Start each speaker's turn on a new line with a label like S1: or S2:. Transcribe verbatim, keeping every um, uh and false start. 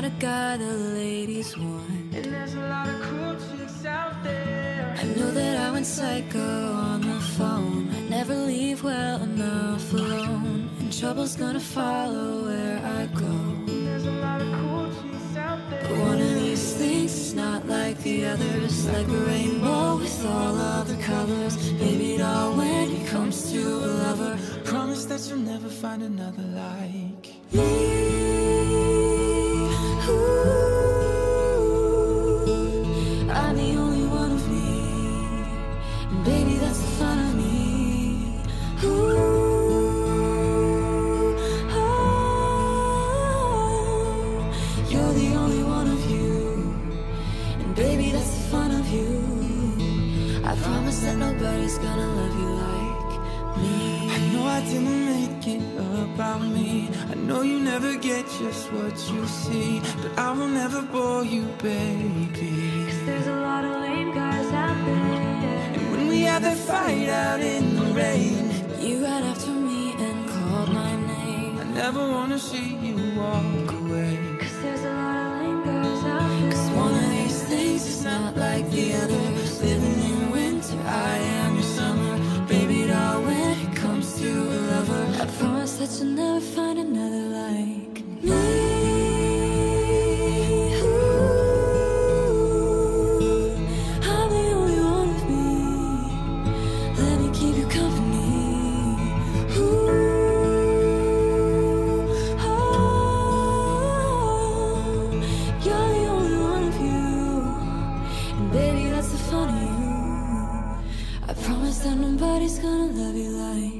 S1: of guy the ladies want.
S2: And there's a lot of cool chicks out there.
S1: I know that I went psycho on the phone. I never leave well enough alone, and trouble's gonna follow where I go.
S2: There's a lot of cool chicks out there.
S1: But one of these things is not like the others, like a rainbow with all of the colors. Baby doll, when it comes to a lover,
S2: Promise that you'll never find another like
S1: me. Ooh, I'm the only one of me, and baby, that's the fun of me. Ooh, oh, you're the only one of you, and baby, that's the fun of you. I promise that nobody's gonna love you like me.
S2: I know I didn't make it about me. I know you never get just what you see, but I will never bore you, baby.
S1: Cause there's a lot of lame guys out there.
S2: And when we had that fight out in the rain,
S1: You ran after me and called my name.
S2: I never wanna see you walk away.
S1: Cause there's a lot of lame guys out there. Cause one of these things is not like the other. Living in winter, I am your summer. Baby doll, when it comes to a lover, I promise that you'll never find another like me. Ooh, I'm the only one of me. Let me keep you company. Ooh, oh, you're the only one of you, and baby, that's the fun of you. I promise that nobody's gonna love you like